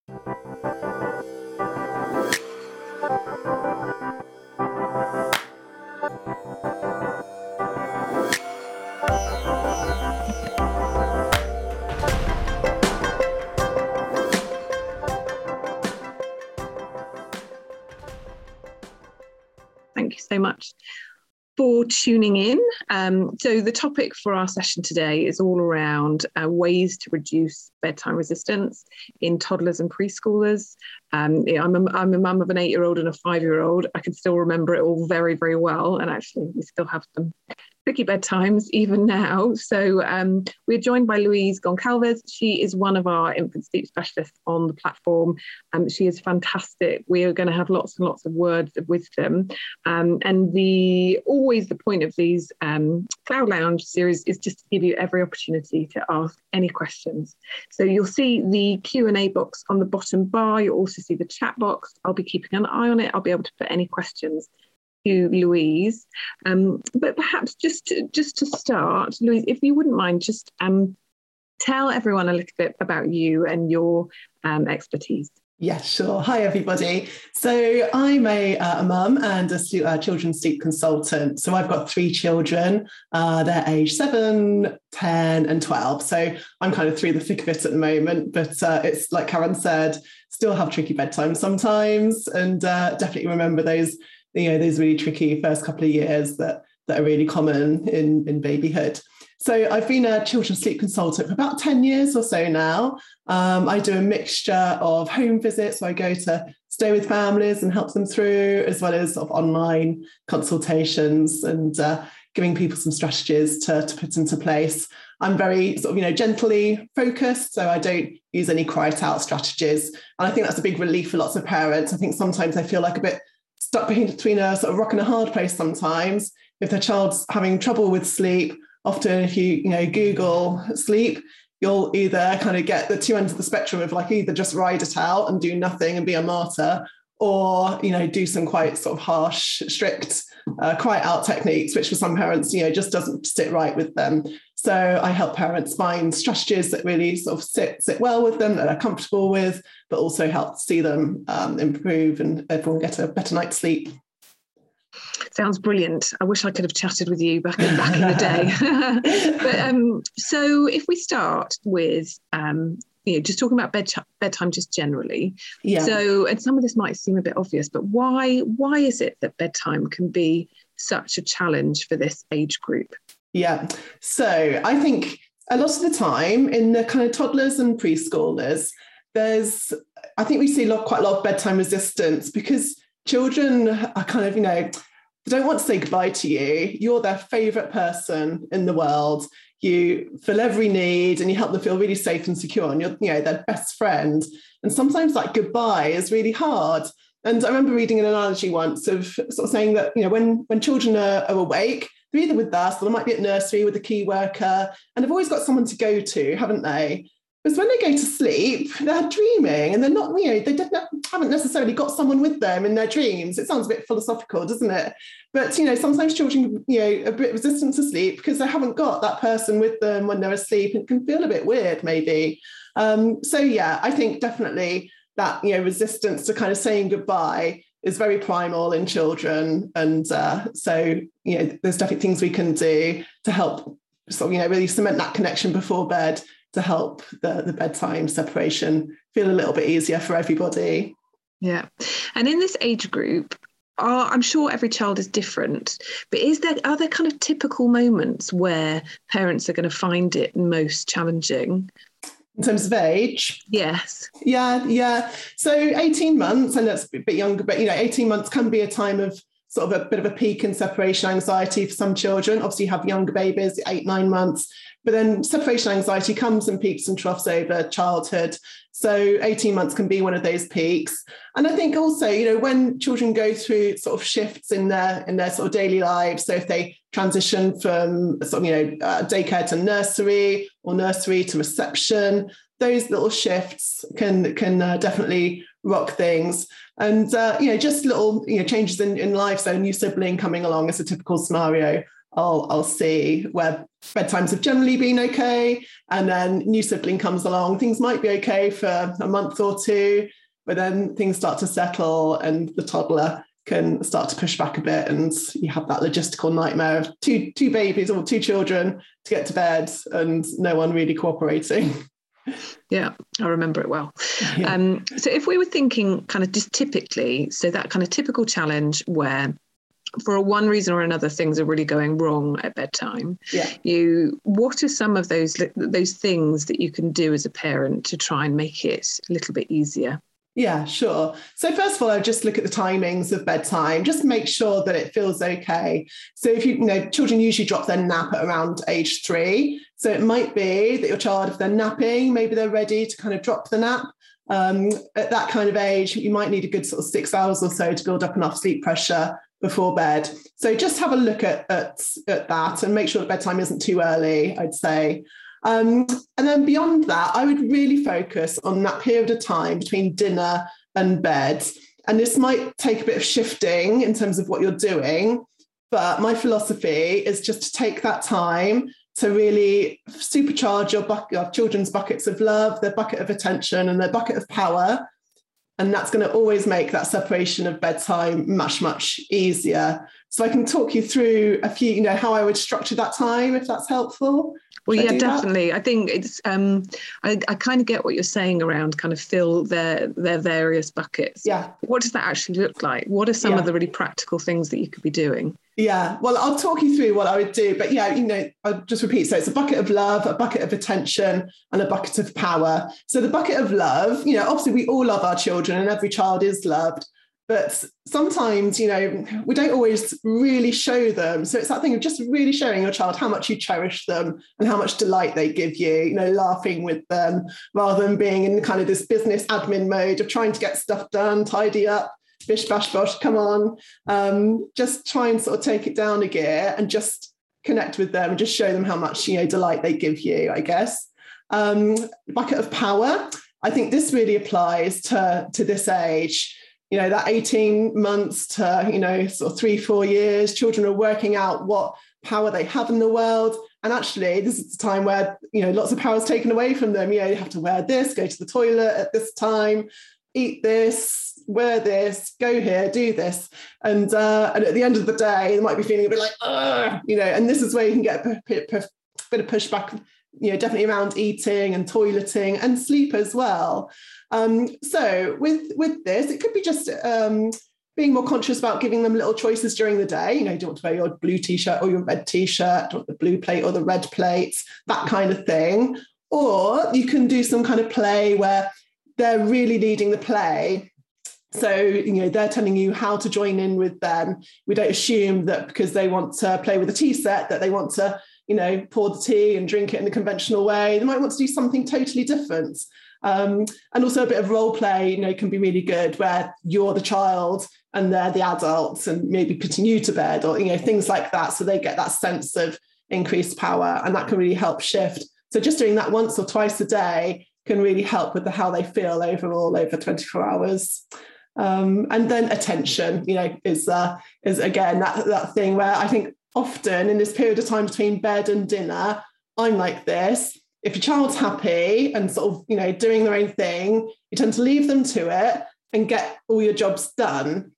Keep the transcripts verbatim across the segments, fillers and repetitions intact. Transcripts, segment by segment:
Thank you so much for tuning in. Um, so the topic for our session today is all around uh, ways to reduce bedtime resistance in toddlers and preschoolers. Um, yeah, I'm a, I'm a mum of an eight-year-old and a five-year-old. I can still remember it all very, very well. And actually, we still have some tricky bedtimes even now. So um, we're joined by Louise Goncalves. She is one of our infant sleep specialists on the platform. Um, she is fantastic. We are going to have lots and lots of words of wisdom. Um, and the always the point of these um, Cloud Lounge series is just to give you every opportunity to ask any questions. So you'll see the Q and A box on the bottom bar. You'll also see the chat box. I'll be keeping an eye on it. I'll be able to put any questions to Louise. Um, but perhaps just to, just to start, Louise, if you wouldn't mind, just um, tell everyone a little bit about you and your um, expertise. Yeah, sure. Hi, everybody. So I'm a, uh, a mum and a stu- uh, children's sleep consultant. So I've got three children. Uh, they're aged seven, ten and twelve. So I'm kind of through the thick of it at the moment. But uh, it's like Karen said, still have tricky bedtime sometimes. And uh, definitely remember those, you know, those really tricky first couple of years that, that are really common in, in babyhood. So I've been a children's sleep consultant for about ten years or so now. Um, I do a mixture of home visits, so I go to stay with families and help them through, as well as sort of online consultations and uh, giving people some strategies to, to put into place. I'm very sort of, you know, gently focused, so I don't use any cry it out strategies. And I think that's a big relief for lots of parents. I think sometimes they feel like a bit stuck between a sort of rock and a hard place sometimes. If their child's having trouble with sleep, often if you, you know, Google sleep, you'll either kind of get the two ends of the spectrum of like either just ride it out and do nothing and be a martyr, or, you know, do some quite sort of harsh, strict uh, cry out techniques, which for some parents, you know, just doesn't sit right with them. So I help parents find strategies that really sort of sit, sit well with them, that they're comfortable with, but also help see them um, improve and everyone get a better night's sleep. Sounds brilliant. I wish I could have chatted with you back in, back in the day. But um, so if we start with, um, you know, just talking about bed bedtime just generally. Yeah. So, and some of this might seem a bit obvious, but why why is it that bedtime can be such a challenge for this age group? Yeah. So I think a lot of the time in the kind of toddlers and preschoolers, there's, I think we see a lot, quite a lot of bedtime resistance because children are kind of, you know, they don't want to say goodbye to you. You're their favourite person in the world. You fill every need and you help them feel really safe and secure. And you're, you know, their best friend. And sometimes like goodbye is really hard. And I remember reading an analogy once of sort of saying that, you know, when, when children are, are awake, they're either with us or they might be at nursery with a key worker. And they've always got someone to go to, haven't they? Because when they go to sleep, they're dreaming and they're not, you know, they didn't, haven't necessarily got someone with them in their dreams. It sounds a bit philosophical, doesn't it? But, you know, sometimes children, you know, are a bit resistant to sleep because they haven't got that person with them when they're asleep. It can feel a bit weird, maybe. Um, so, yeah, I think definitely that, you know, resistance to kind of saying goodbye is very primal in children. And uh, so, you know, there's definitely things we can do to help sort of, you know, really cement that connection before bed, to help the, the bedtime separation feel a little bit easier for everybody. Yeah. And in this age group, uh, I'm sure every child is different, but is there, are there kind of typical moments where parents are going to find it most challenging? In terms of age? Yes. Yeah, yeah. So eighteen months, and that's a bit younger, but, you know, eighteen months can be a time of sort of a bit of a peak in separation anxiety for some children. Obviously, you have younger babies, eight, nine months. But then separation anxiety comes and peaks and troughs over childhood. So eighteen months can be one of those peaks. And I think also, you know, when children go through sort of shifts in their in their sort of daily lives, so if they transition from sort of, you know, uh, daycare to nursery or nursery to reception, those little shifts can can uh, definitely rock things. And, uh, you know, just little, you know, changes in, in life. So a new sibling coming along is a typical scenario I'll, I'll see where bedtimes have generally been okay, and then new sibling comes along, things might be okay for a month or two, but then things start to settle and the toddler can start to push back a bit, and you have that logistical nightmare of two two babies or two children to get to bed and no one really cooperating. Yeah, I remember it well. Yeah. Um, so if we were thinking kind of just typically, so that kind of typical challenge where for one reason or another things are really going wrong at bedtime, yeah. you what are some of those those things that you can do as a parent to try and make it a little bit easier? Yeah, sure. So first of all, I just look at the timings of bedtime, just make sure that it feels okay. So if you, you know, children usually drop their nap at around age three. So it might be that your child, if they're napping, maybe they're ready to kind of drop the nap. Um, at that kind of age, you might need a good sort of six hours or so to build up enough sleep pressure before bed. So just have a look at, at, at that and make sure that bedtime isn't too early, I'd say. Um, and then beyond that, I would really focus on that period of time between dinner and bed. And this might take a bit of shifting in terms of what you're doing, but my philosophy is just to take that time to really supercharge your, bucket, your children's buckets of love, their bucket of attention and their bucket of power. And that's going to always make that separation of bedtime much, much easier. So I can talk you through a few, you know, how I would structure that time, if that's helpful. Well, Should yeah, I definitely. That? I think it's, um, I, I kind of get what you're saying around kind of fill their, their various buckets. Yeah. What does that actually look like? What are some yeah. of the really practical things that you could be doing? Yeah, well, I'll talk you through what I would do. But yeah, you know, I'll just repeat. So it's a bucket of love, a bucket of attention, and a bucket of power. So the bucket of love, you know, obviously we all love our children and every child is loved. But sometimes, you know, we don't always really show them. So it's that thing of just really showing your child how much you cherish them and how much delight they give you, you know, laughing with them rather than being in kind of this business admin mode of trying to get stuff done, tidy up, bish, bash, bosh, come on. Um, just try and sort of take it down a gear and just connect with them and just show them how much, you know, delight they give you, I guess. Um, bucket of power. I think this really applies to, to this age. You know, that eighteen months to, you know, sort of three, four years, children are working out what power they have in the world. And actually, this is the time where, you know, lots of power is taken away from them. You know, you have to wear this, go to the toilet at this time, eat this, wear this, go here, do this. And, uh, and at the end of the day, they might be feeling a bit like, ugh, you know, and this is where you can get a bit, bit of pushback, you know, definitely around eating and toileting and sleep as well. Um, so with, with this, it could be just um, being more conscious about giving them little choices during the day. You know, do you want to wear your blue t-shirt or your red t-shirt? Do you want the blue plate or the red plate? That kind of thing. Or you can do some kind of play where they're really leading the play. So, you know, they're telling you how to join in with them. We don't assume that because they want to play with a tea set that they want to, you know, pour the tea and drink it in the conventional way. They might want to do something totally different. Um, and also a bit of role play, you know, can be really good where you're the child and they're the adults and maybe putting you to bed or, you know, things like that. So they get that sense of increased power and that can really help shift. So just doing that once or twice a day can really help with the how they feel overall over twenty-four hours. Um, and then attention, you know, is, uh, is again, that, that thing where I think often in this period of time between bed and dinner, I'm like this. If your child's happy and sort of, you know, doing their own thing, you tend to leave them to it and get all your jobs done.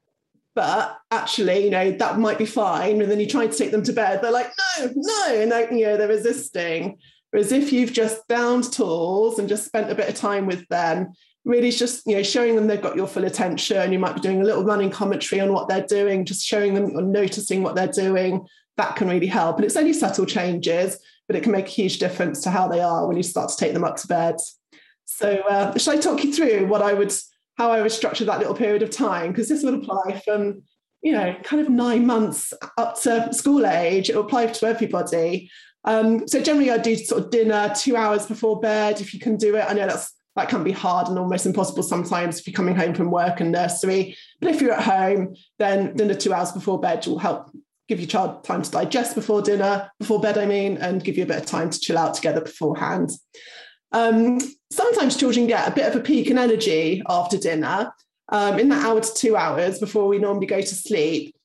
But actually, you know, that might be fine. And then you try to take them to bed. They're like, no, no. And, they, you know, they're resisting. Whereas if you've just downed tools and just spent a bit of time with them, really it's just, you know, showing them they've got your full attention. You might be doing a little running commentary on what they're doing, just showing them or noticing what they're doing. That can really help. And it's only subtle changes, but it can make a huge difference to how they are when you start to take them up to bed. So uh, shall I talk you through what I would, how I would structure that little period of time? Because this would apply from, you know, kind of nine months up to school age. It will apply to everybody. Um, so generally I do sort of dinner two hours before bed, if you can do it. I know that's that can be hard and almost impossible sometimes if you're coming home from work and nursery. But if you're at home, then dinner two hours before bed will help give your child time to digest before dinner, before bed, I mean, and give you a bit of time to chill out together beforehand. Um, sometimes children get a bit of a peak in energy after dinner. Um, in that hour to two hours before we normally go to sleep,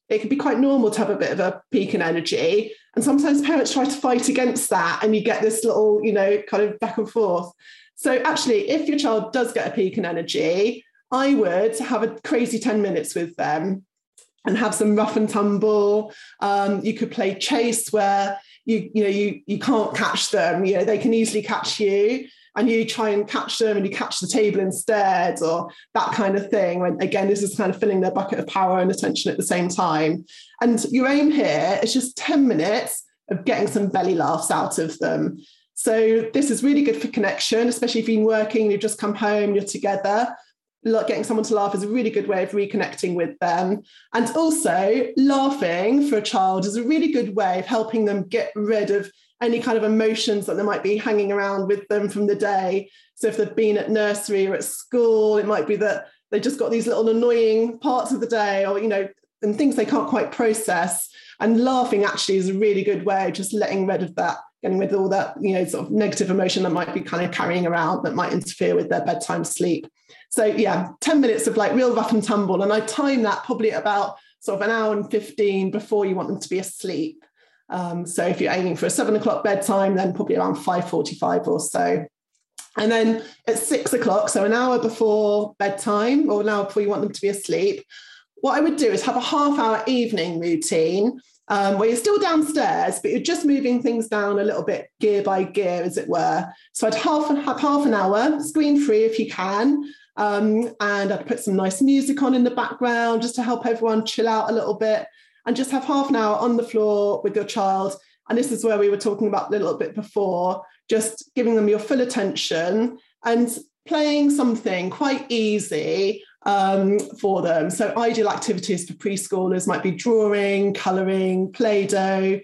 it can be quite normal to have a bit of a peak in energy. And sometimes parents try to fight against that, and you get this little, you know, kind of back and forth. So actually, if your child does get a peak in energy, I would have a crazy ten minutes with them and have some rough and tumble. Um, you could play chase where you, you know, you, you can't catch them. You know, they can easily catch you, and you try and catch them and you catch the table instead, or that kind of thing. When, again, this is kind of filling their bucket of power and attention at the same time. And your aim here is just ten minutes of getting some belly laughs out of them. So this is really good for connection, especially if you've been working, you've just come home, you're together. Getting someone to laugh is a really good way of reconnecting with them. And also, laughing for a child is a really good way of helping them get rid of any kind of emotions that they might be hanging around with them from the day. So if they've been at nursery or at school, it might be that they just got these little annoying parts of the day, or, you know, and things they can't quite process. And laughing actually is a really good way of just letting rid of that, getting rid of all that, you know, sort of negative emotion that might be kind of carrying around that might interfere with their bedtime sleep. So yeah, ten minutes of like real rough and tumble. And I time that probably at about sort of an hour and fifteen before you want them to be asleep. Um, so if you're aiming for a seven o'clock bedtime, then probably around five forty-five or so. And then at six o'clock, so an hour before bedtime or an hour before you want them to be asleep, what I would do is have a half hour evening routine um, where you're still downstairs, but you're just moving things down a little bit gear by gear, as it were. So I'd half, have half an hour, screen free if you can. Um, and I'd put some nice music on in the background just to help everyone chill out a little bit, and just have half an hour on the floor with your child. And this is where we were talking about a little bit before, just giving them your full attention and playing something quite easy um, for them. So ideal activities for preschoolers might be drawing, colouring, Play-Doh,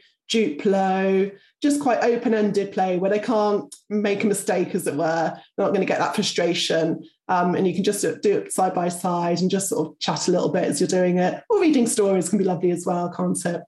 Duplo, just quite open-ended play where they can't make a mistake, as it were. They're not going to get that frustration. Um, and you can just do it side by side and just sort of chat a little bit as you're doing it. Or reading stories can be lovely as well, can't it?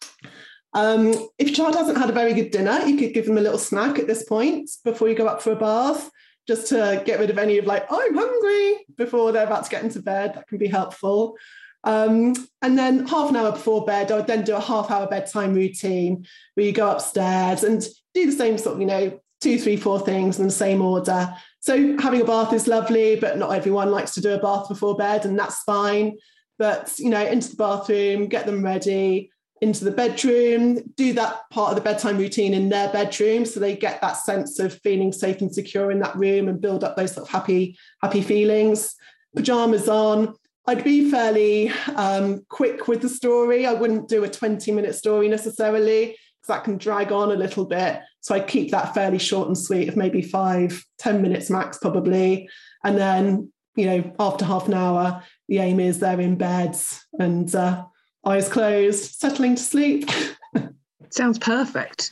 Um, if your child hasn't had a very good dinner, you could give them a little snack at this point before you go up for a bath, just to get rid of any of like, oh, I'm hungry, before they're about to get into bed. That can be helpful. Um, and then half an hour before bed, I would then do a half hour bedtime routine where you go upstairs and do the same sort of, you know, two, three, four things in the same order. So having a bath is lovely, but not everyone likes to do a bath before bed, and that's fine. But, you know, into the bathroom, get them ready, into the bedroom, do that part of the bedtime routine in their bedroom so they get that sense of feeling safe and secure in that room and build up those sort of happy, happy feelings. Pajamas on. I'd be fairly um, quick with the story. I wouldn't do a twenty minute story necessarily, because that can drag on a little bit. So I keep that fairly short and sweet, of maybe five, ten minutes max probably. And then, you know, after half an hour, the aim is they're in beds and uh, eyes closed, settling to sleep. Sounds perfect.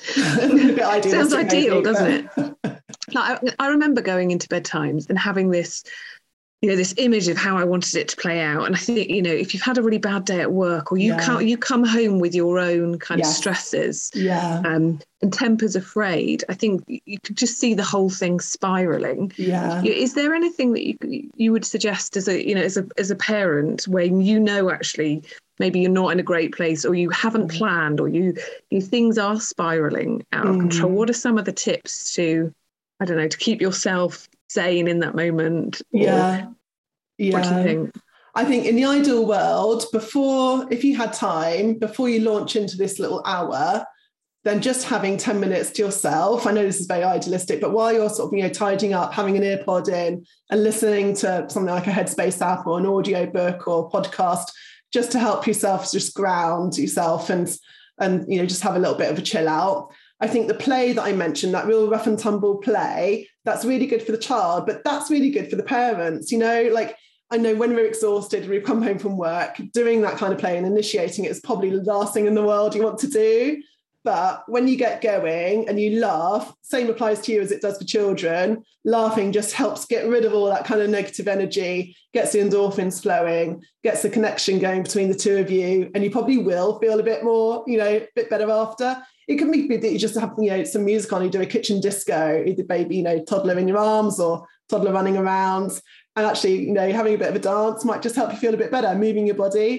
Sounds ideal, maybe, doesn't it? Like, I, I remember going into bedtimes and having this, you know, this image of how I wanted it to play out. And I think, you know, if you've had a really bad day at work, or you yeah. come you come home with your own kind yes. of stresses, yeah, um, and tempers afraid, I think you could just see the whole thing spiraling. Yeah. Is there anything that you you would suggest as a, you know, as a as a parent, when you know actually maybe you're not in a great place, or you haven't mm. planned, or you, you things are spiraling out of mm. control? What are some of the tips to, I don't know, to keep yourself sane in that moment? Yeah. Yeah. What do you think? I think in the ideal world, before, if you had time, before you launch into this little hour, then just having ten minutes to yourself. I know this is very idealistic, but while you're sort of, you know, tidying up, having an ear pod in and listening to something like a Headspace app or an audio book or podcast, just to help yourself just ground yourself and, and, you know, just have a little bit of a chill out. I think the play that I mentioned, that real rough and tumble play, that's really good for the child, but that's really good for the parents. You know, like, I know when we're exhausted, we've come home from work, doing that kind of play and initiating it is probably the last thing in the world you want to do. But when you get going and you laugh, same applies to you as it does for children. Laughing just helps get rid of all that kind of negative energy, gets the endorphins flowing, gets the connection going between the two of you. And you probably will feel a bit more, you know, a bit better after. It can be that you just have, you know, some music on, you do a kitchen disco, either baby, you know, toddler in your arms or toddler running around. And actually, you know, having a bit of a dance might just help you feel a bit better, moving your body.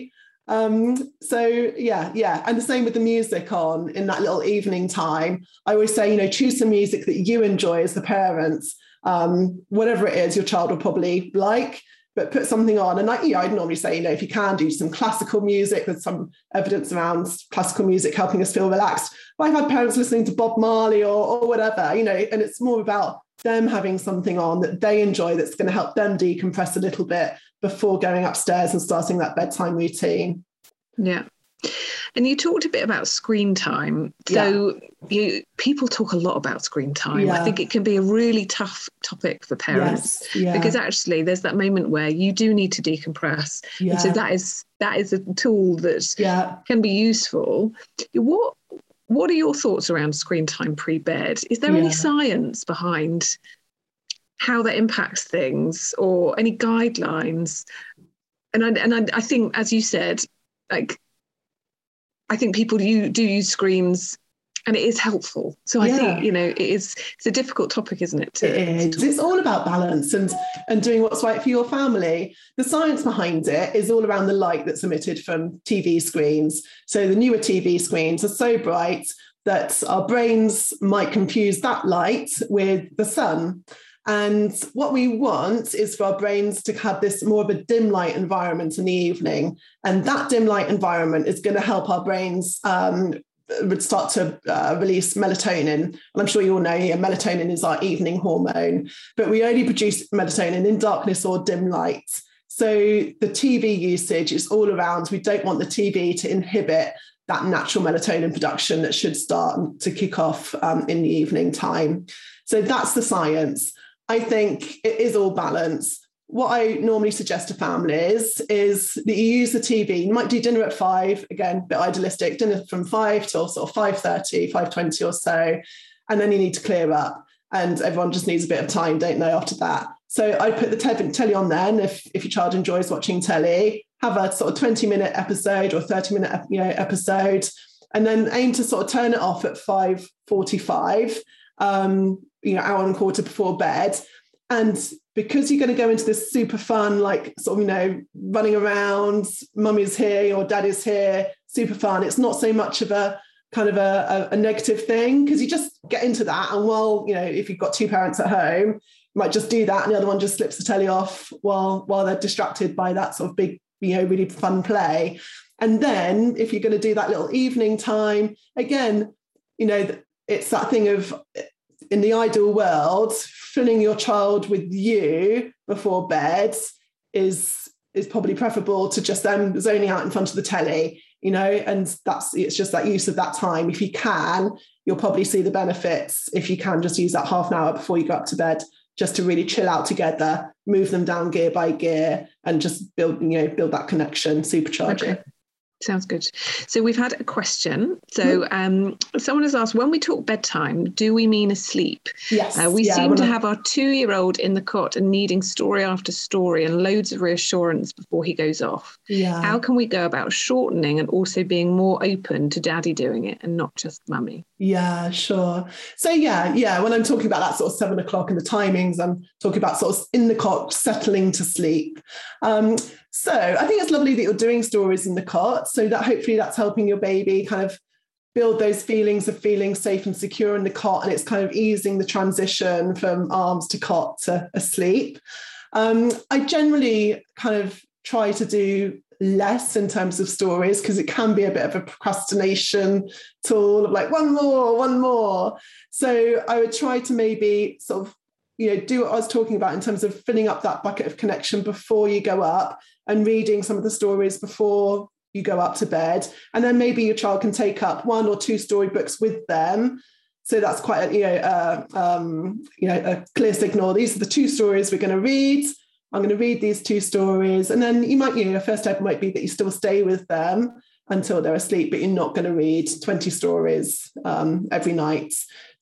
Um, so yeah, yeah. And the same with the music on in that little evening time. I always say, you know, choose some music that you enjoy as the parents. Um, whatever it is your child will probably like, but put something on. And I, you know, I'd normally say, you know, if you can do some classical music, there's some evidence around classical music helping us feel relaxed. But I've had parents listening to Bob Marley or, or whatever, you know, and it's more about them having something on that they enjoy that's going to help them decompress a little bit before going upstairs and starting that bedtime routine. Yeah. And you talked a bit about screen time. So yeah. you people talk a lot about screen time. Yeah. I think it can be a really tough topic for parents yes. yeah. because actually there's that moment where you do need to decompress. Yeah. And so that is that is a tool that yeah. can be useful. What what are your thoughts around screen time pre-bed? Is there yeah. any science behind how that impacts things or any guidelines? And I, and I, I think, as you said, like, I think people you do use screens and it is helpful. So I yeah. think, you know, it is, it's a difficult topic, isn't it? To, it is. It's all about balance and, and doing what's right for your family. The science behind it is all around the light that's emitted from T V screens. So the newer T V screens are so bright that our brains might confuse that light with the sun. And what we want is for our brains to have this more of a dim light environment in the evening. And that dim light environment is going to help our brains um, start to uh, release melatonin. And I'm sure you all know yeah, melatonin is our evening hormone, but we only produce melatonin in darkness or dim light. So the T V usage is all around. We don't want the T V to inhibit that natural melatonin production that should start to kick off um, in the evening time. So that's the science. I think it is all balance. What I normally suggest to families is that you use the T V. You might do dinner at five, again, a bit idealistic, dinner from five till sort of five thirty, five twenty or so, and then you need to clear up. And everyone just needs a bit of time, don't they, after that? So I put the telly on then, if, if your child enjoys watching telly, have a sort of twenty minute episode or thirty minute you know, episode, and then aim to sort of turn it off at five forty-five. Um, you know, hour and a quarter before bed. And because you're going to go into this super fun, like sort of, you know, running around, mummy's here or daddy's here, super fun. It's not so much of a kind of a, a, a negative thing because you just get into that. And while, you know, if you've got two parents at home, you might just do that. And the other one just slips the telly off while, while they're distracted by that sort of big, you know, really fun play. And then if you're going to do that little evening time, again, you know, it's that thing of, in the ideal world, filling your child with you before bed is is probably preferable to just them zoning out in front of the telly, you know, and that's it's just that use of that time. If you can, you'll probably see the benefits if you can just use that half an hour before you go up to bed, just to really chill out together, move them down gear by gear, and just build, you know, build that connection, supercharge okay. it. Sounds good. So we've had a question. So um, someone has asked, when we talk bedtime, do we mean asleep? Yes. Uh, we yeah, seem to I... have our two-year-old in the cot and needing story after story and loads of reassurance before he goes off. Yeah. How can we go about shortening and also being more open to daddy doing it and not just mummy? Yeah, sure. So yeah, yeah. When I'm talking about that sort of seven o'clock and the timings, I'm talking about sort of in the cot, settling to sleep. Um, so I think it's lovely that you're doing stories in the cot, so that hopefully that's helping your baby kind of build those feelings of feeling safe and secure in the cot, and it's kind of easing the transition from arms to cot to asleep. Um, I generally kind of try to do less in terms of stories because it can be a bit of a procrastination tool of like one more, one more. So I would try to maybe sort of, you know, do what I was talking about in terms of filling up that bucket of connection before you go up and reading some of the stories before you go up to bed. And then maybe your child can take up one or two storybooks with them. So that's quite a, you know, uh, um, you know, a clear signal. These are the two stories we're going to read. I'm going to read these two stories. And then you might, you know, your first step might be that you still stay with them until they're asleep, but you're not going to read twenty stories um, every night.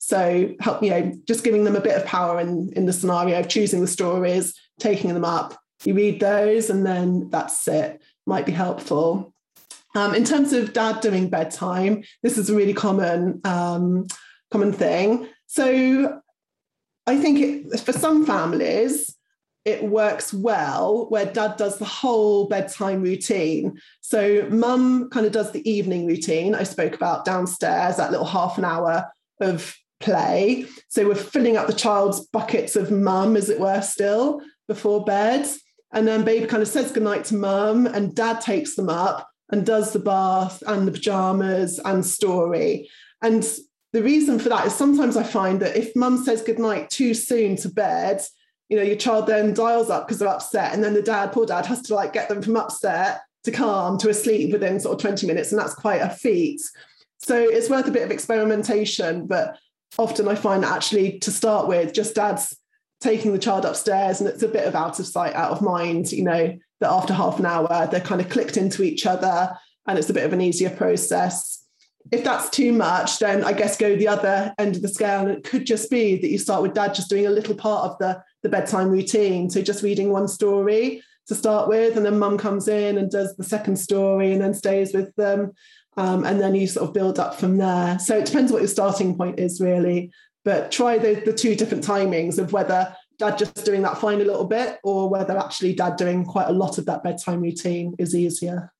So help, you know, just giving them a bit of power in, in the scenario of choosing the stories, taking them up. You read those and then that's it. Might be helpful. Um, in terms of dad doing bedtime, this is a really common, um, common thing. So I think it, for some families, it works well where dad does the whole bedtime routine. So mum kind of does the evening routine I spoke about downstairs, that little half an hour of play. So we're filling up the child's buckets of mum, as it were, still before bed. And then baby kind of says goodnight to mum, and dad takes them up and does the bath and the pajamas and story. And the reason for that is sometimes I find that if mum says goodnight too soon to bed, you know, your child then dials up because they're upset. And then the dad, poor dad, has to like get them from upset to calm to asleep within sort of twenty minutes. And that's quite a feat. So it's worth a bit of experimentation. But often I find that actually to start with, just dad's taking the child upstairs, and it's a bit of out of sight, out of mind, you know, that after half an hour, they're kind of clicked into each other and it's a bit of an easier process. If that's too much, then I guess go the other end of the scale. And it could just be that you start with dad just doing a little part of the, the bedtime routine. So just reading one story to start with, and then mum comes in and does the second story and then stays with them. Um, and then you sort of build up from there. So it depends what your starting point is, really. But try the, the two different timings of whether dad just doing that final little bit or whether actually dad doing quite a lot of that bedtime routine is easier.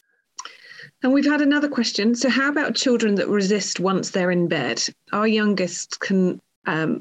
And we've had another question. So how about children that resist once they're in bed? Our youngest can um,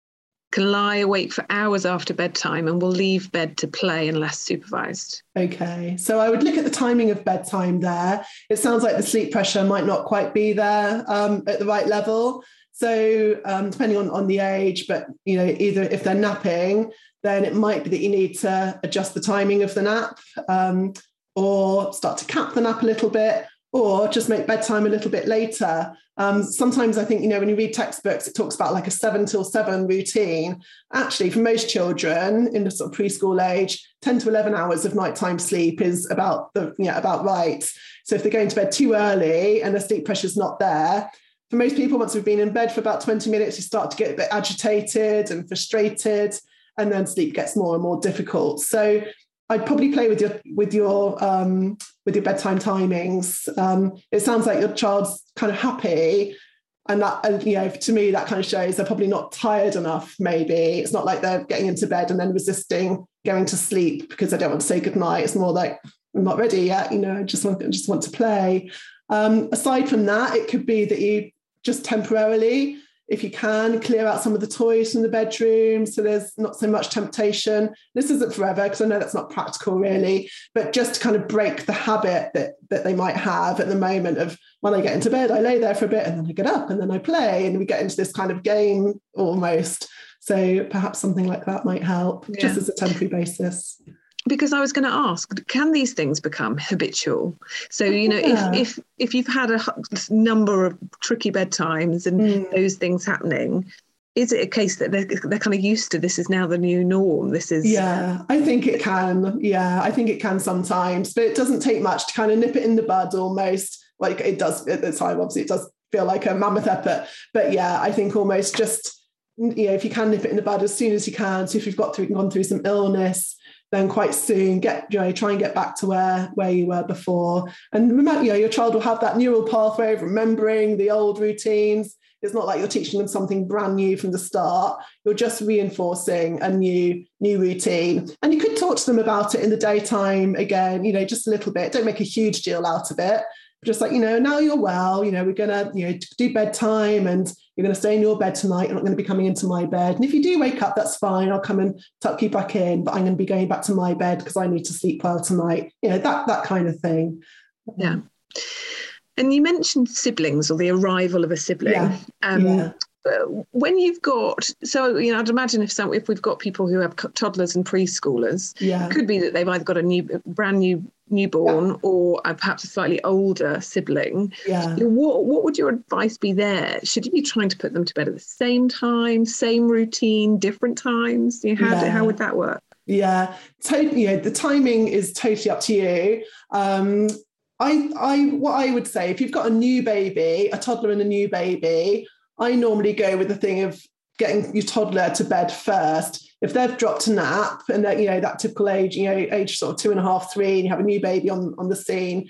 can lie awake for hours after bedtime and will leave bed to play unless supervised. Okay, so I would look at the timing of bedtime there. It sounds like the sleep pressure might not quite be there um, at the right level. So um, depending on, on the age, but you know, either if they're napping, then it might be that you need to adjust the timing of the nap, um, or start to cap the nap a little bit, or just make bedtime a little bit later. Um, sometimes I think, you know, when you read textbooks, it talks about like a seven till seven routine. Actually, for most children in the sort of preschool age, ten to eleven hours of nighttime sleep is about the, yeah, about right. So if they're going to bed too early and the sleep pressure's not there, for most people, once we've been in bed for about twenty minutes, you start to get a bit agitated and frustrated, and then sleep gets more and more difficult. So I'd probably play with your with your um, with your bedtime timings. Um, it sounds like your child's kind of happy, and that, and, you know, to me that kind of shows they're probably not tired enough. Maybe it's not like they're getting into bed and then resisting going to sleep because they don't want to say goodnight. It's more like, I'm not ready yet. You know, I just want I just want to play. Um, aside from that, it could be that you just temporarily, if you can, clear out some of the toys from the bedroom so there's not so much temptation. This isn't forever, because I know that's not practical really, but just to kind of break the habit that, that they might have at the moment of, when I get into bed, I lay there for a bit and then I get up and then I play, and we get into this kind of game almost. So perhaps something like that might help, yeah, just as a temporary basis. Because I was going to ask, can these things become habitual? So, you know, yeah. if, if if you've had a number of tricky bedtimes and mm. those things happening, is it a case that they're, they're kind of used to this is now the new norm? This is... Yeah, I think it can. Yeah, I think it can sometimes, but it doesn't take much to kind of nip it in the bud almost. Like it does at the time, obviously it does feel like a mammoth effort. But yeah, I think almost just, you know, if you can nip it in the bud as soon as you can. So if you've got through, gone through some illness, then quite soon get, you know, try and get back to where, where you were before. And remember, you know, your child will have that neural pathway of remembering the old routines. It's not like you're teaching them something brand new from the start. You're just reinforcing a new, new routine. And you could talk to them about it in the daytime again, you know, just a little bit. Don't make a huge deal out of it. Just like, you know, now you're well, you know, we're going to, you know, do bedtime and you're going to stay in your bed tonight. You're not going to be coming into my bed. And if you do wake up, that's fine. I'll come and tuck you back in, but I'm going to be going back to my bed because I need to sleep well tonight. You know, that, that kind of thing. Yeah. And you mentioned siblings or the arrival of a sibling. Yeah. Um, yeah. When you've got, so, you know, I'd imagine if some, if we've got people who have toddlers and preschoolers, yeah. it could be that they've either got a new, brand new newborn yeah. or uh, perhaps a slightly older sibling. Yeah. What, what would your advice be there? Should you be trying to put them to bed at the same time, same routine, different times? You know, how, yeah. do, how would that work? Yeah, totally. You know, the timing is totally up to you. Um, I, I, what I would say, if you've got a new baby, a toddler and a new baby, I normally go with the thing of getting your toddler to bed first. If they've dropped a nap and that, you know, that typical age, you know, age sort of two and a half, three, and you have a new baby on, on the scene,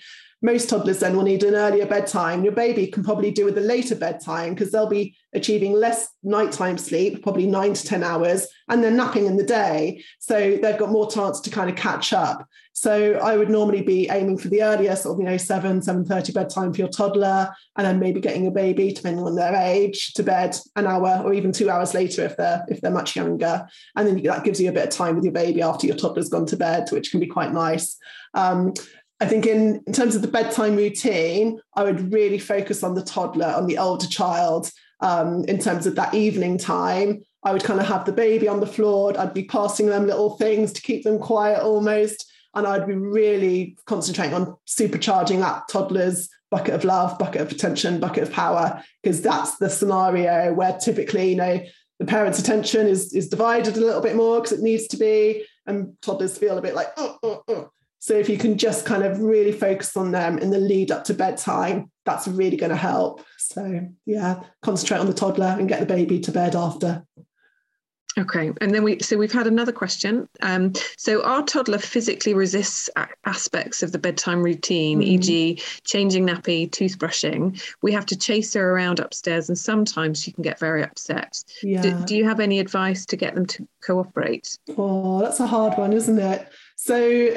most toddlers then will need an earlier bedtime. Your baby can probably do with a later bedtime because they'll be achieving less nighttime sleep, probably nine to ten hours, and they're napping in the day. So they've got more chance to kind of catch up. So I would normally be aiming for the earlier sort of, you know, seven, seven thirty bedtime for your toddler, and then maybe getting your baby, depending on their age, to bed an hour or even two hours later if they're if they're much younger. And then that gives you a bit of time with your baby after your toddler's gone to bed, which can be quite nice. Um, I think in, in terms of the bedtime routine, I would really focus on the toddler, on the older child. Um, in terms of that evening time, I would kind of have the baby on the floor. I'd be passing them little things to keep them quiet almost. And I'd be really concentrating on supercharging that toddler's bucket of love, bucket of attention, bucket of power, because that's the scenario where typically, you know, the parent's attention is, is divided a little bit more because it needs to be, and toddlers feel a bit like, oh, oh, oh. So if you can just kind of really focus on them in the lead up to bedtime, that's really going to help. So yeah, concentrate on the toddler and get the baby to bed after. Okay, and then we so we've had another question. Um, so our toddler physically resists a- aspects of the bedtime routine, mm. for example changing nappy, toothbrushing. We have to chase her around upstairs, and sometimes she can get very upset. Yeah. Do, do you have any advice to get them to cooperate? Oh, that's a hard one, isn't it? So,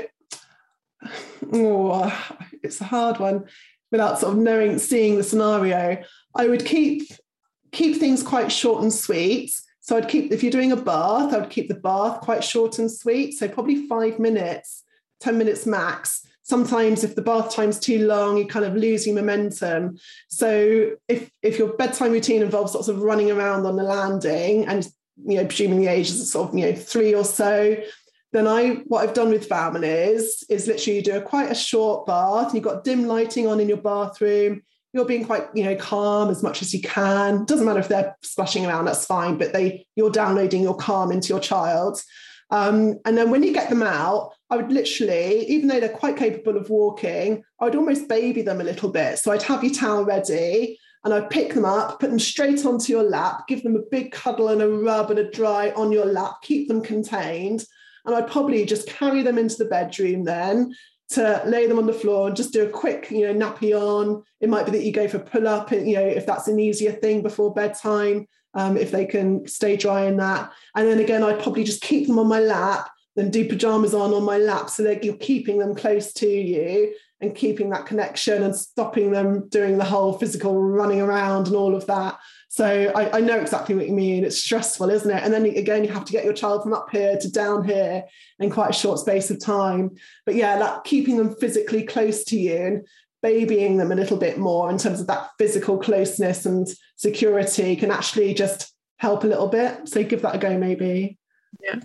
oh, it's a hard one without sort of knowing, seeing the scenario. I would keep keep things quite short and sweet. So I'd keep, if you're doing a bath, I would keep the bath quite short and sweet. So probably five minutes, ten minutes max. Sometimes if the bath time's too long, you kind of lose your momentum. So if, if your bedtime routine involves lots of running around on the landing and, you know, presuming the age is sort of, you know, three or so, then I, what I've done with Bauman is, is literally you do a quite a short bath. You've got dim lighting on in your bathroom. You're being quite, you know, calm as much as you can. Doesn't matter if they're splashing around, that's fine, but they, you're downloading your calm into your child. Um, and then when you get them out, I would literally, even though they're quite capable of walking, I would almost baby them a little bit. So I'd have your towel ready and I'd pick them up, put them straight onto your lap, give them a big cuddle and a rub and a dry on your lap, keep them contained. And I'd probably just carry them into the bedroom then, to lay them on the floor and just do a quick, you know, nappy on. It might be that you go for pull up, you know, if that's an easier thing before bedtime, um, if they can stay dry in that. And then again, I'd probably just keep them on my lap, then do pajamas on on my lap so that you're keeping them close to you and keeping that connection and stopping them doing the whole physical running around and all of that. So I, I know exactly what you mean. It's stressful, isn't it? And then again, you have to get your child from up here to down here in quite a short space of time. But yeah, that keeping them physically close to you and babying them a little bit more in terms of that physical closeness and security can actually just help a little bit. So give that a go, maybe. Yeah.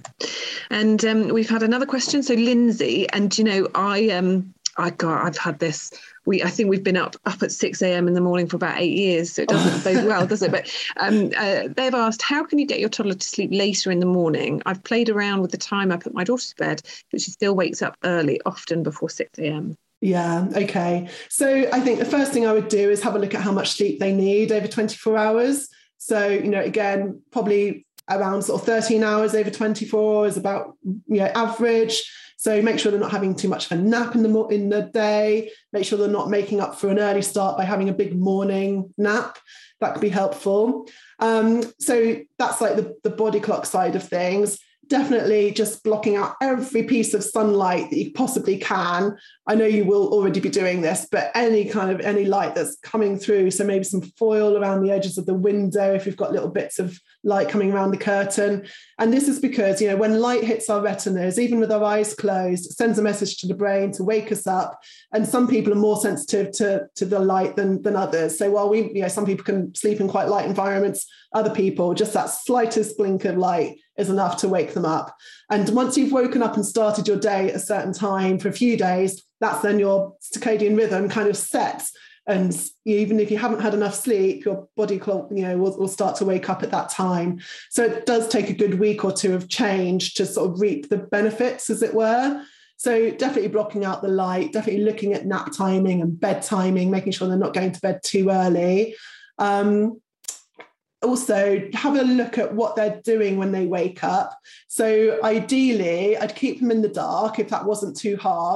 And um, we've had another question. So Lindsay, and you know, I um. I God, I've had this. We, I think we've been up up at six a.m. in the morning for about eight years, so it doesn't bode well, does it? But um, uh, they've asked, how can you get your toddler to sleep later in the morning? I've played around with the time I put my daughter to bed, but she still wakes up early, often before six a.m. Yeah, okay. So I think the first thing I would do is have a look at how much sleep they need over twenty-four hours. So, you know, again, probably around sort of thirteen hours over twenty-four is about, you know, average. So make sure they're not having too much of a nap in the in the day. Make sure they're not making up for an early start by having a big morning nap. That could be helpful. Um, so that's like the, the body clock side of things. Definitely just blocking out every piece of sunlight that you possibly can. I know you will already be doing this, but any kind of any light that's coming through. So maybe some foil around the edges of the window if you've got little bits of light coming around the curtain. And this is because, you know, when light hits our retinas, even with our eyes closed, it sends a message to the brain to wake us up. And some people are more sensitive to, to the light than, than others. So while we, you know, some people can sleep in quite light environments, other people, just that slightest blink of light is enough to wake them up. And once you've woken up and started your day at a certain time for a few days, that's then your circadian rhythm kind of sets. And even if you haven't had enough sleep, your body clock, you know, will, will start to wake up at that time. So it does take a good week or two of change to sort of reap the benefits, as it were. So definitely blocking out the light, definitely looking at nap timing and bed timing, making sure they're not going to bed too early. Um, Also, have a look at what they're doing when they wake up. So ideally, I'd keep them in the dark if that wasn't too hard.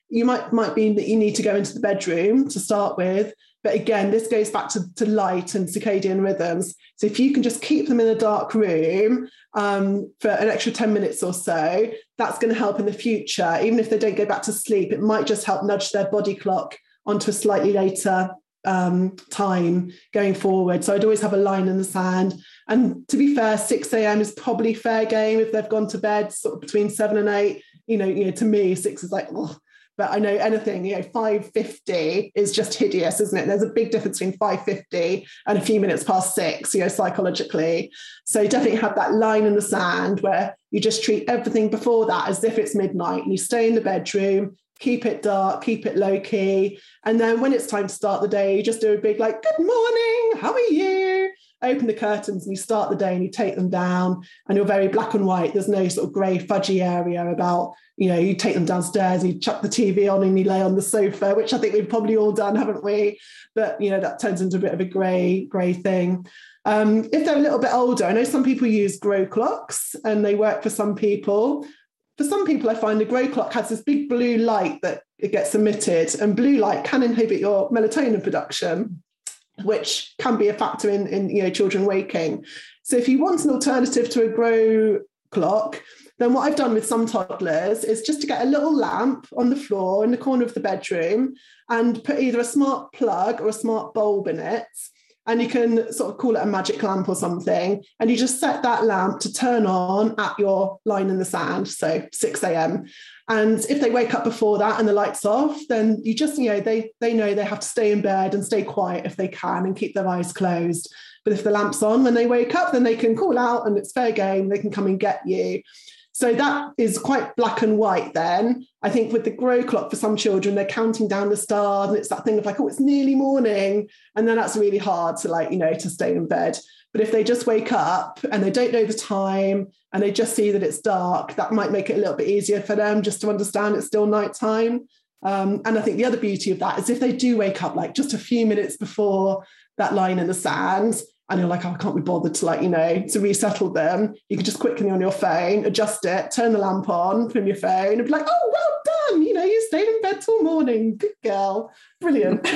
you might might mean that you need to go into the bedroom to start with. But again, this goes back to, to light and circadian rhythms. So if you can just keep them in a dark room um, for an extra ten minutes or so, that's going to help in the future. Even if they don't go back to sleep, it might just help nudge their body clock onto a slightly later um, time going forward. So I'd always have a line in the sand. And to be fair, six a.m. is probably fair game if they've gone to bed sort of between seven and eight. You know, you know, to me, six is like, oh. But I know anything, you know, five fifty is just hideous, isn't it? There's a big difference between five fifty and a few minutes past six, you know, psychologically. So definitely have that line in the sand where you just treat everything before that as if it's midnight, and you stay in the bedroom, keep it dark, keep it low key. And then when it's time to start the day, you just do a big like, good morning, how are you? Open the curtains and you start the day and you take them down, and you're very black and white. There's no sort of grey fudgy area about, you know, you take them downstairs, you chuck the T V on and you lay on the sofa, which I think we've probably all done, haven't we? But, you know, that turns into a bit of a grey, grey thing. Um, if they're a little bit older, I know some people use grow clocks and they work for some people. For some people, I find the grow clock has this big blue light that it gets emitted, and blue light can inhibit your melatonin production, which can be a factor in, in you know, children waking. So if you want an alternative to a grow clock, then what I've done with some toddlers is just to get a little lamp on the floor in the corner of the bedroom and put either a smart plug or a smart bulb in it. And you can sort of call it a magic lamp or something. And you just set that lamp to turn on at your line in the sand, so six a.m. And if they wake up before that and the light's off, then you just, you know, they, they know they have to stay in bed and stay quiet if they can and keep their eyes closed. But if the lamp's on when they wake up, then they can call out and it's fair game. They can come and get you. So that is quite black and white then. I think with the grow clock for some children, they're counting down the stars and it's that thing of like, oh, it's nearly morning. And then that's really hard to like, you know, to stay in bed. But if they just wake up and they don't know the time and they just see that it's dark, that might make it a little bit easier for them just to understand it's still nighttime. Um, and I think the other beauty of that is if they do wake up like just a few minutes before that line in the sand, and you're like, oh, I can't be bothered to like, you know, to resettle them, you can just quickly on your phone, adjust it, turn the lamp on from your phone and be like, oh, well done. You know, you stayed in bed till morning. Good girl. Brilliant.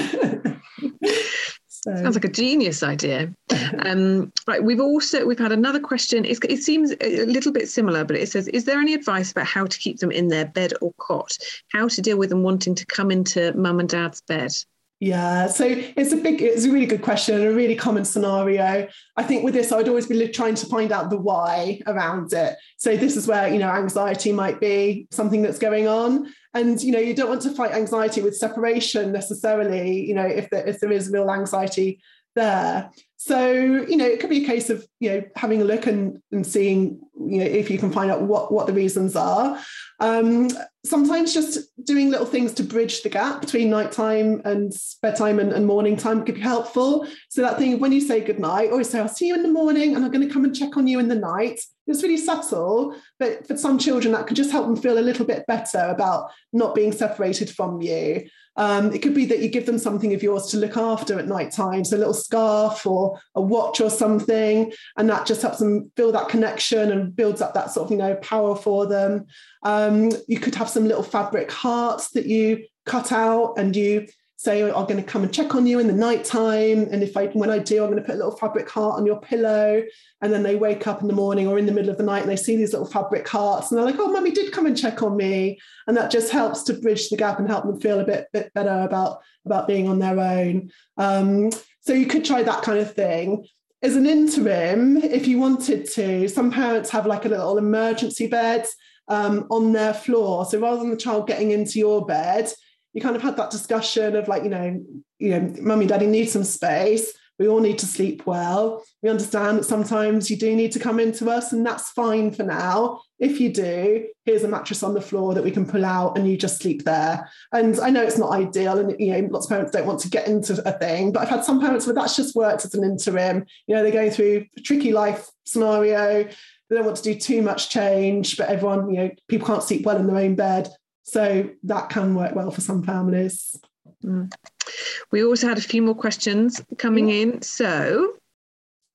So. Sounds like a genius idea. Um, right, we've also, we've had another question. It's, it seems a little bit similar, but it says, is there any advice about how to keep them in their bed or cot? How to deal with them wanting to come into mum and dad's bed? Yeah, so it's a big, it's a really good question and a really common scenario. I think with this, I'd always be trying to find out the why around it. So this is where, you know, anxiety might be something that's going on. And, you know, you don't want to fight anxiety with separation necessarily, you know, if there, if there is real anxiety there. So, you know, it could be a case of, you know, having a look and, and seeing, you know, if you can find out what, what the reasons are. Um, sometimes just doing little things to bridge the gap between nighttime and bedtime and, and morning time could be helpful. So that thing, when you say goodnight, always say, I'll see you in the morning and I'm going to come and check on you in the night. It's really subtle, but for some children, that could just help them feel a little bit better about not being separated from you. Um, it could be that you give them something of yours to look after at night time, so a little scarf or a watch or something, and that just helps them feel that connection and builds up that sort of, you know, power for them. Um, you could have some little fabric hearts that you cut out and you say, I'm going to come and check on you in the nighttime. And if I, when I do, I'm going to put a little fabric heart on your pillow. And then they wake up in the morning or in the middle of the night and they see these little fabric hearts and they're like, oh, mummy did come and check on me. And that just helps to bridge the gap and help them feel a bit, bit better about, about being on their own. Um, so you could try that kind of thing. As an interim, if you wanted to, some parents have like a little emergency bed um, on their floor. So rather than the child getting into your bed, you kind of had that discussion of like, you know, you know, mummy, daddy need some space. We all need to sleep well. We understand that sometimes you do need to come into us and that's fine for now. If you do, here's a mattress on the floor that we can pull out and you just sleep there. And I know it's not ideal and, you know, lots of parents don't want to get into a thing, but I've had some parents where that's just worked as an interim. You know, they're going through a tricky life scenario. They don't want to do too much change, but everyone, you know, people can't sleep well in their own bed. So that can work well for some families. Mm. We also had a few more questions coming yeah. in. So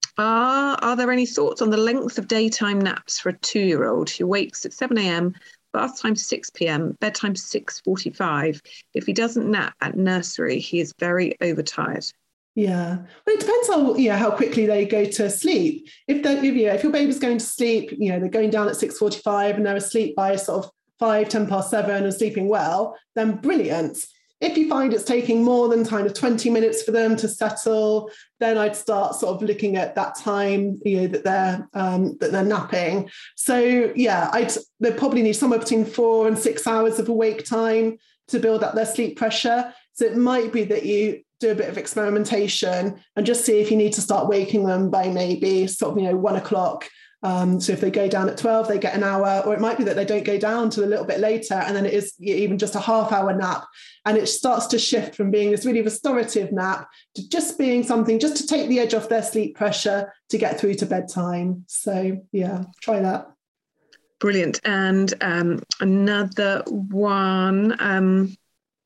are, are there any thoughts on the length of daytime naps for a two-year-old who wakes at seven a.m, bath time six p.m, bedtime six forty-five. If he doesn't nap at nursery, he is very overtired. Yeah, well, it depends on, you know, how quickly they go to sleep. If they, if, you know, if your baby's going to sleep, you know, they're going down at six forty-five and they're asleep by sort of five, ten past seven and sleeping well, then brilliant. If you find it's taking more than kind of twenty minutes for them to settle, then I'd start sort of looking at that time, you know, that they're um, that they're napping. So yeah, I'd they probably need somewhere between four and six hours of awake time to build up their sleep pressure. So it might be that you do a bit of experimentation and just see if you need to start waking them by maybe sort of, you know, one o'clock. Um, so if they go down at twelve, they get an hour, or it might be that they don't go down till a little bit later, and then it is even just a half hour nap. And it starts to shift from being this really restorative nap to just being something just to take the edge off their sleep pressure to get through to bedtime. So yeah, try that. Brilliant. And um, another one, um,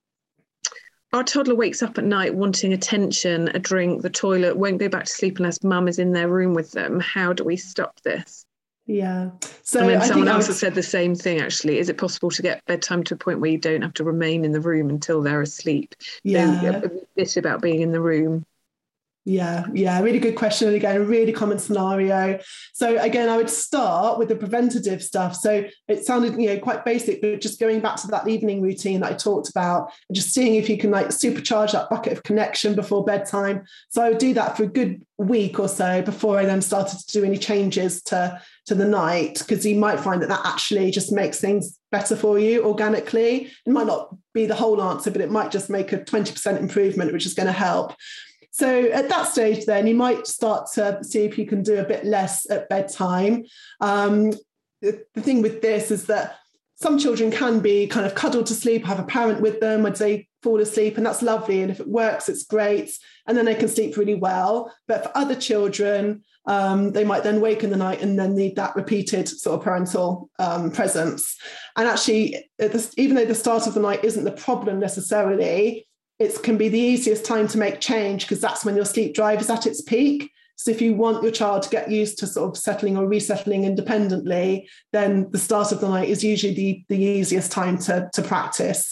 our toddler wakes up at night wanting attention, a drink, the toilet, won't go back to sleep unless mum is in their room with them. How do we stop this? Yeah. So and then I someone else would... has said the same thing, actually. Is it possible to get bedtime to a point where you don't have to remain in the room until they're asleep? Yeah. So, a bit about being in the room. Yeah, yeah, really good question. And again, a really common scenario. So again, I would start with the preventative stuff. So it sounded, you know, quite basic, but just going back to that evening routine that I talked about, and just seeing if you can like supercharge that bucket of connection before bedtime. So I would do that for a good week or so before I then started to do any changes to, to the night, because you might find that that actually just makes things better for you organically. It might not be the whole answer, but it might just make a twenty percent improvement, which is going to help. So at that stage, then you might start to see if you can do a bit less at bedtime. Um, the, the thing with this is that some children can be kind of cuddled to sleep, have a parent with them when they fall asleep, and that's lovely. And if it works, it's great. And then they can sleep really well. But for other children, um, they might then wake in the night and then need that repeated sort of parental um, presence. And actually, at the, even though the start of the night isn't the problem necessarily, it can be the easiest time to make change, because that's when your sleep drive is at its peak. So if you want your child to get used to sort of settling or resettling independently, then the start of the night is usually the, the easiest time to, to practice.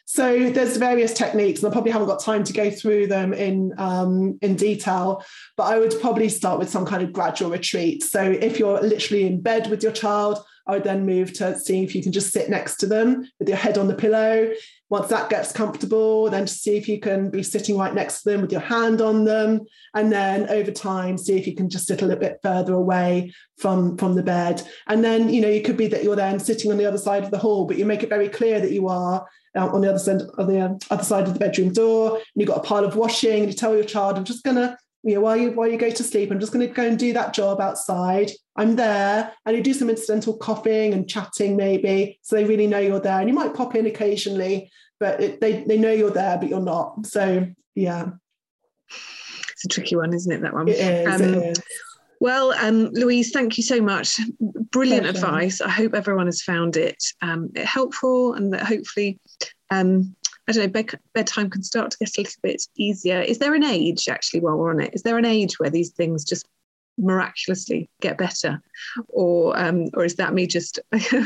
So there's various techniques, and I probably haven't got time to go through them in, um, in detail, but I would probably start with some kind of gradual retreat. So if you're literally in bed with your child, I would then move to see if you can just sit next to them with your head on the pillow. Once that gets comfortable, then to see if you can be sitting right next to them with your hand on them. And then over time, see if you can just sit a little bit further away from, from the bed. And then, you know, it could be that you're then sitting on the other side of the hall, but you make it very clear that you are uh, on the other side, on the other side of the bedroom door, and you've got a pile of washing, and you tell your child, I'm just going to, you know, while you, while you go to sleep, I'm just going to go and do that job outside. I'm there. And you do some incidental coughing and chatting maybe, so they really know you're there. And you might pop in occasionally, but it, they, they know you're there, but you're not. So, yeah. It's a tricky one, isn't it, that one? It is, um, it is. Well, um, Louise, thank you so much. Brilliant Pleasure. advice. I hope everyone has found it um, helpful, and that hopefully, um, I don't know, bed, bedtime can start to get a little bit easier. Is there an age, actually, while we're on it, is there an age where these things just miraculously get better, or um, or is that me just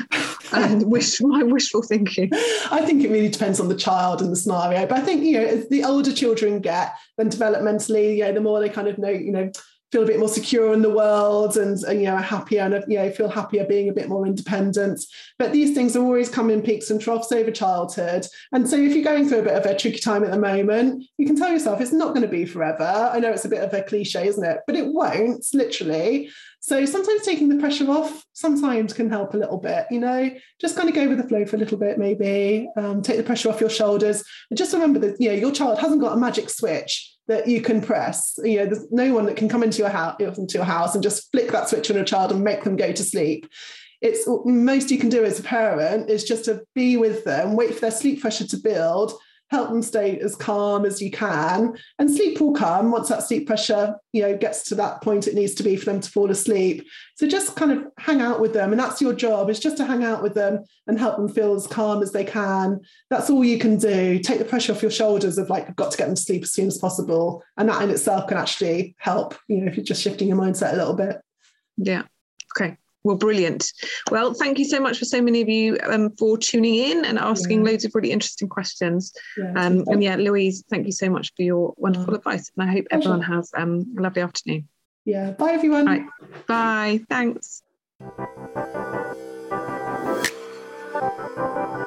um, wish my wishful thinking? I think it really depends on the child and the scenario. But I think, you know, as the older children get, then developmentally, you know, the more they kind of know, you know, feel a bit more secure in the world, and, and you know, happier, and you know, feel happier being a bit more independent. But these things are always come in peaks and troughs over childhood. And so if you're going through a bit of a tricky time at the moment, you can tell yourself it's not going to be forever. I know it's a bit of a cliche, isn't it? But it won't, literally. So sometimes taking the pressure off sometimes can help a little bit, you know, just kind of go with the flow for a little bit, maybe um, take the pressure off your shoulders. And just remember that, you know, your child hasn't got a magic switch that you can press. You know, there's no one that can come into your house, into your house and just flick that switch on your child and make them go to sleep. It's most you can do as a parent is just to be with them, wait for their sleep pressure to build, help them stay as calm as you can, and sleep will come once that sleep pressure, you know, gets to that point it needs to be for them to fall asleep. So just kind of hang out with them, and that's your job, is just to hang out with them and help them feel as calm as they can. That's all you can do. Take the pressure off your shoulders of like, I've got to get them to sleep as soon as possible. And that in itself can actually help, you know, if you're just shifting your mindset a little bit. Yeah. Okay. Well, brilliant. Well, thank you so much for so many of you um, for tuning in and asking yeah. loads of really interesting questions. Yeah, um, and yeah, Louise, thank you so much for your wonderful oh. advice. And I hope Pleasure. everyone has um, a lovely afternoon. Yeah. Bye, everyone. Right. Bye. Thanks.